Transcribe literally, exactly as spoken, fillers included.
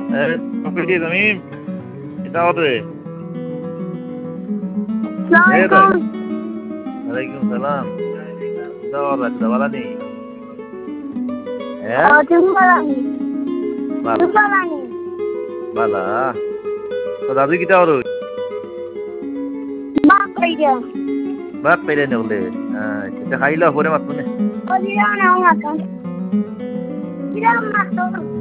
Eh, Kompeti Tamim. Kita order. Eh, dah. Assalamualaikum. Waalaikumsalam. Kita order. Kita bala ni. Eh? Oh, jumpa lagi. Bala. Jumpa lagi. Bala. তো দাদু কিটা ওর Bak kaya. বাদ পাইলে নে বলে হ্যাঁ এটা খাইলা পরে মাত মনে Oh, di daw na ako makan. Di daw makan.